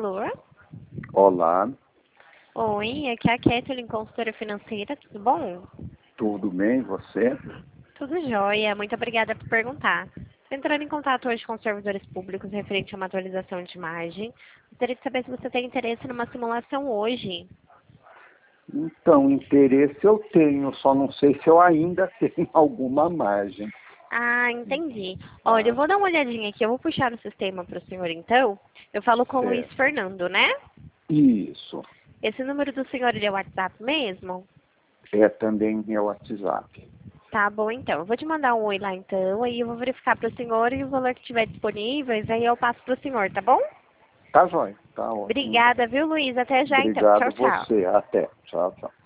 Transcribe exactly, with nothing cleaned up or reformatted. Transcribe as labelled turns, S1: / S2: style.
S1: Alô?
S2: Olá,
S1: Oi, aqui é a Kathleen, consultora financeira, tudo bom?
S2: tudo bem, você?
S1: Tudo jóia, muito obrigada por perguntar. Estou entrando em contato hoje com os servidores públicos referente a uma atualização de imagem. Gostaria de saber se você tem interesse numa simulação hoje.
S2: Então, interesse eu tenho, só não sei se eu ainda tenho alguma margem.
S1: Ah, entendi. Olha, eu vou dar uma olhadinha aqui, eu vou puxar no sistema para o senhor então. Eu falo com o Luiz
S2: Certo.
S1: Fernando, né?
S2: Isso,
S1: Esse número do senhor ele é o WhatsApp mesmo?
S2: é também meu WhatsApp.
S1: Tá bom, então. Eu vou te mandar um oi lá então, aí eu vou verificar para o senhor e o valor que estiver disponível, aí eu passo para o senhor, tá bom?
S2: Tá jóia, tá ótimo então.
S1: Obrigada, viu, Luiz? Até já então. Tchau,
S2: Obrigado
S1: tchau.
S2: você, até. Tchau, tchau.